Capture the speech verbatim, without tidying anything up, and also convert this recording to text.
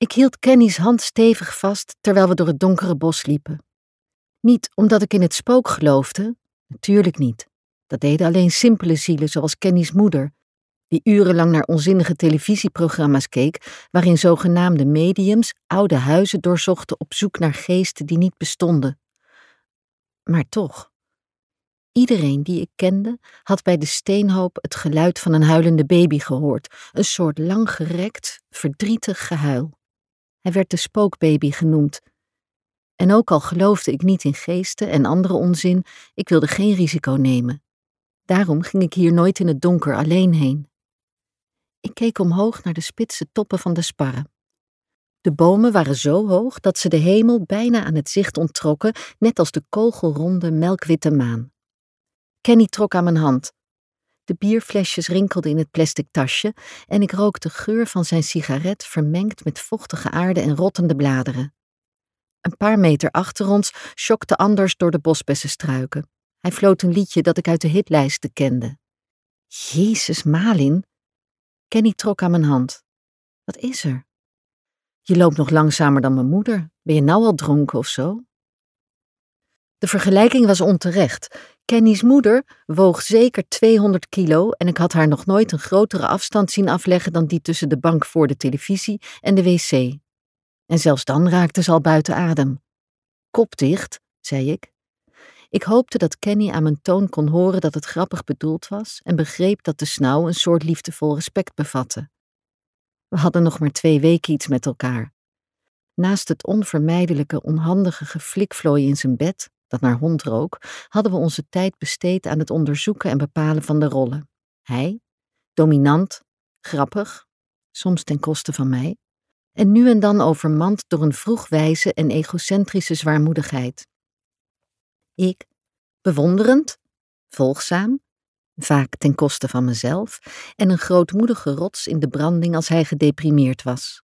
Ik hield Kenny's hand stevig vast terwijl we door het donkere bos liepen. Niet omdat ik in het spook geloofde, natuurlijk niet. Dat deden alleen simpele zielen zoals Kenny's moeder, die urenlang naar onzinnige televisieprogramma's keek, waarin zogenaamde mediums oude huizen doorzochten op zoek naar geesten die niet bestonden. Maar toch, iedereen die ik kende had bij de steenhoop het geluid van een huilende baby gehoord, een soort langgerekt, verdrietig gehuil. Hij werd de spookbaby genoemd. En ook al geloofde ik niet in geesten en andere onzin, ik wilde geen risico nemen. Daarom ging ik hier nooit in het donker alleen heen. Ik keek omhoog naar de spitse toppen van de sparren. De bomen waren zo hoog dat ze de hemel bijna aan het zicht onttrokken, net als de kogelronde, melkwitte maan. Kenny trok aan mijn hand. De bierflesjes rinkelden in het plastic tasje en ik rook de geur van zijn sigaret vermengd met vochtige aarde en rottende bladeren. Een paar meter achter ons sjokte Anders door de bosbessenstruiken. Hij floot een liedje dat ik uit de hitlijsten kende. Jezus, Malin. Kenny trok aan mijn hand. Wat is er? Je loopt nog langzamer dan mijn moeder. Ben je nou al dronken of zo? De vergelijking was onterecht. Kenny's moeder woog zeker tweehonderd kilo en ik had haar nog nooit een grotere afstand zien afleggen dan die tussen de bank voor de televisie en de wc. En zelfs dan raakte ze al buiten adem. Kop dicht, zei ik. Ik hoopte dat Kenny aan mijn toon kon horen dat het grappig bedoeld was en begreep dat de snauw een soort liefdevol respect bevatte. We hadden nog maar twee weken iets met elkaar. Naast het onvermijdelijke, onhandige geflikvlooien in zijn bed, dat naar hond rook, hadden we onze tijd besteed aan het onderzoeken en bepalen van de rollen. Hij, dominant, grappig, soms ten koste van mij, en nu en dan overmand door een vroegwijze en egocentrische zwaarmoedigheid. Ik, bewonderend, volgzaam, vaak ten koste van mezelf, en een grootmoedige rots in de branding als hij gedeprimeerd was.